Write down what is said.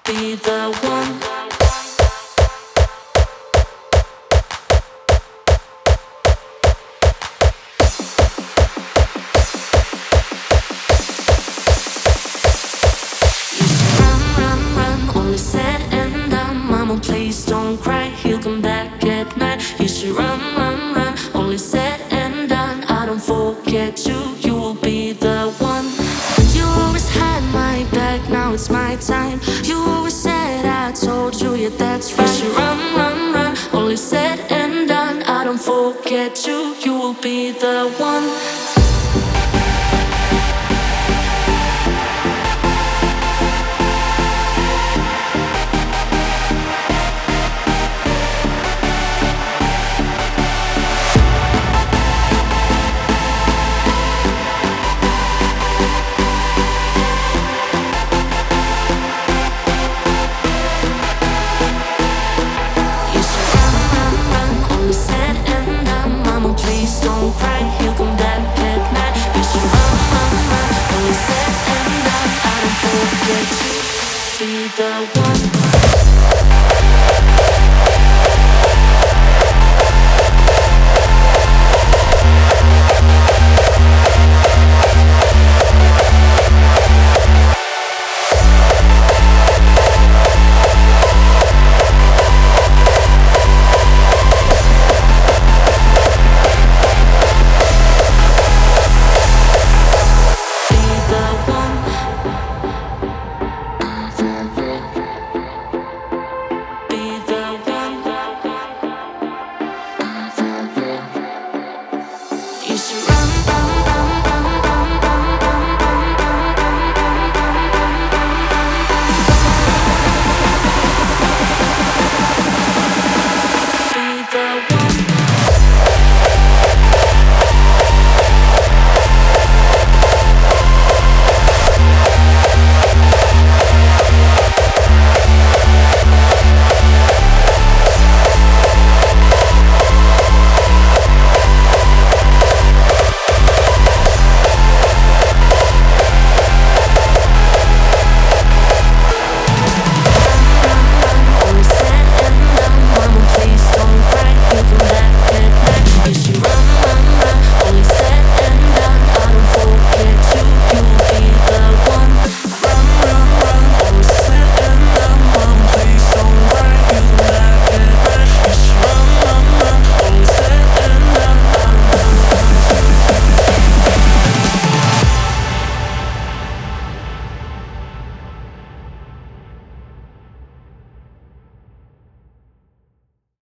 be the one. Run, run, run, only said and done. Mama, please don't cry, he'll come back at night. You should run, run, run, only said and done. I don't forget you, you will be the one. You always had my back, now it's my time. You always said I told you, yeah, that's right. You should run, run, run, only said and done. I don't forget you, you will be the one.